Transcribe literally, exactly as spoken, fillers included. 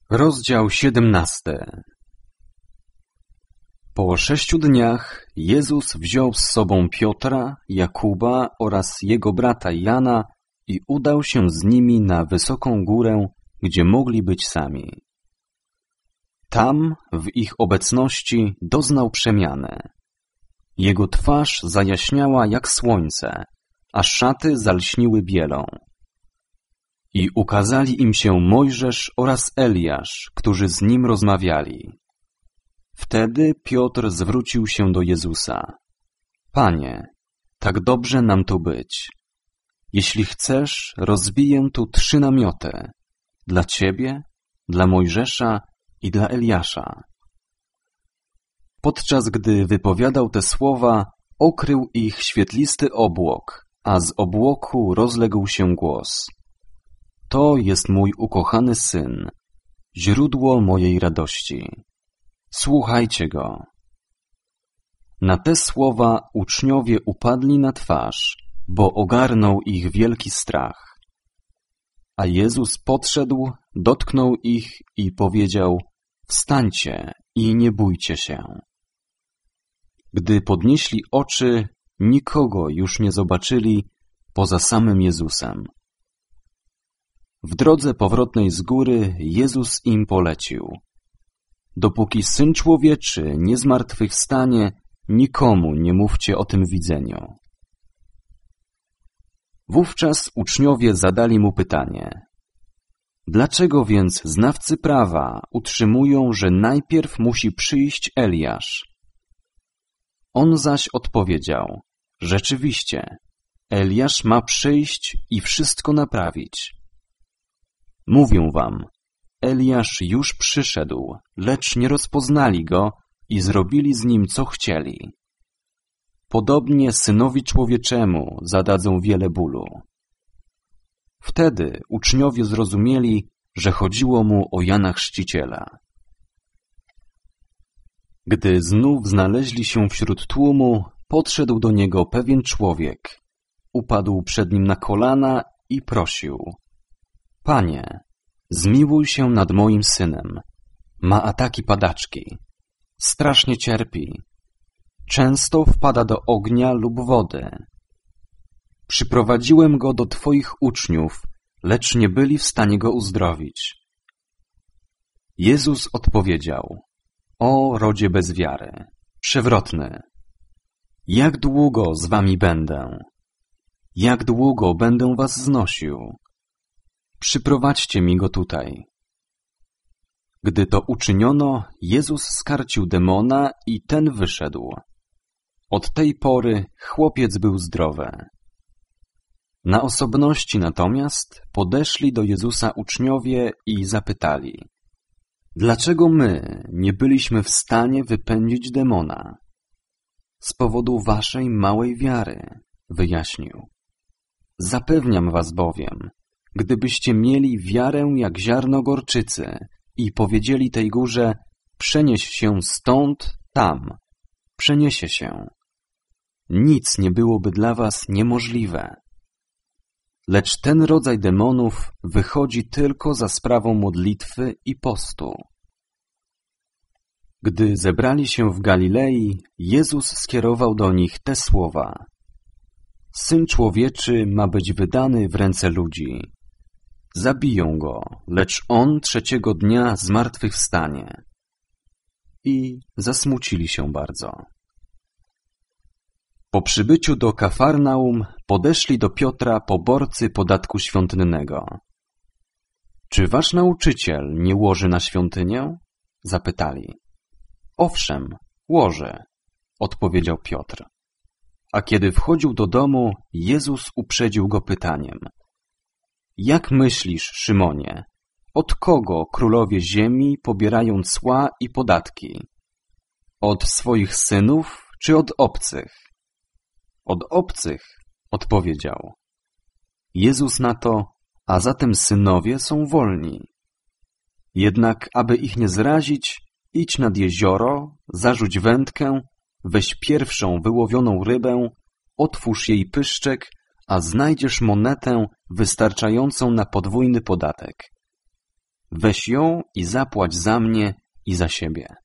Rozdział siedemnasty. Po sześciu dniach Jezus wziął z sobą Piotra, Jakuba oraz jego brata Jana i udał się z nimi na wysoką górę, gdzie mogli być sami. Tam, w ich obecności, doznał przemiany. Jego twarz zajaśniała jak słońce, a szaty zalśniły bielą. I ukazali im się Mojżesz oraz Eliasz, którzy z nim rozmawiali. Wtedy Piotr zwrócił się do Jezusa. Panie, tak dobrze nam tu być. Jeśli chcesz, rozbiję tu trzy namioty. Dla Ciebie, dla Mojżesza i dla Eliasza. Podczas gdy wypowiadał te słowa, okrył ich świetlisty obłok, a z obłoku rozległ się głos. To jest mój ukochany Syn, źródło mojej radości. Słuchajcie Go. Na te słowa uczniowie upadli na twarz, bo ogarnął ich wielki strach. A Jezus podszedł, dotknął ich i powiedział: Wstańcie i nie bójcie się. Gdy podnieśli oczy, nikogo już nie zobaczyli poza samym Jezusem. W drodze powrotnej z góry Jezus im polecił: Dopóki Syn Człowieczy nie zmartwychwstanie, nikomu nie mówcie o tym widzeniu. Wówczas uczniowie zadali mu pytanie: Dlaczego więc znawcy prawa utrzymują, że najpierw musi przyjść Eliasz? On zaś odpowiedział: Rzeczywiście, Eliasz ma przyjść i wszystko naprawić. Mówię wam, Eliasz już przyszedł, lecz nie rozpoznali go i zrobili z nim, co chcieli. Podobnie Synowi Człowieczemu zadadzą wiele bólu. Wtedy uczniowie zrozumieli, że chodziło mu o Jana Chrzciciela. Gdy znów znaleźli się wśród tłumu, podszedł do niego pewien człowiek. Upadł przed nim na kolana i prosił: Panie, zmiłuj się nad moim synem. Ma ataki padaczki. Strasznie cierpi. Często wpada do ognia lub wody. Przyprowadziłem go do Twoich uczniów, lecz nie byli w stanie go uzdrowić. Jezus odpowiedział: O rodzie bez wiary, przewrotny, jak długo z wami będę? Jak długo będę was znosił? Przyprowadźcie mi go tutaj. Gdy to uczyniono, Jezus skarcił demona i ten wyszedł. Od tej pory chłopiec był zdrowy. Na osobności natomiast podeszli do Jezusa uczniowie i zapytali: Dlaczego my nie byliśmy w stanie wypędzić demona? Z powodu waszej małej wiary, wyjaśnił. Zapewniam was bowiem, gdybyście mieli wiarę jak ziarno gorczycy i powiedzieli tej górze: przenieś się stąd tam, przeniesie się. Nic nie byłoby dla was niemożliwe. Lecz ten rodzaj demonów wychodzi tylko za sprawą modlitwy i postu. Gdy zebrali się w Galilei, Jezus skierował do nich te słowa: Syn Człowieczy ma być wydany w ręce ludzi. Zabiją go, lecz on trzeciego dnia zmartwychwstanie. I zasmucili się bardzo. Po przybyciu do Kafarnaum podeszli do Piotra poborcy podatku świątynnego. Czy wasz nauczyciel nie łoży na świątynię? Zapytali. Owszem, łoży, odpowiedział Piotr. A kiedy wchodził do domu, Jezus uprzedził go pytaniem. Jak myślisz, Szymonie, od kogo królowie ziemi pobierają cła i podatki? Od swoich synów czy od obcych? Od obcych, odpowiedział. Jezus na to: a zatem synowie są wolni. Jednak, aby ich nie zrazić, idź nad jezioro, zarzuć wędkę, weź pierwszą wyłowioną rybę, otwórz jej pyszczek, a znajdziesz monetę wystarczającą na podwójny podatek. Weź ją i zapłać za mnie i za siebie.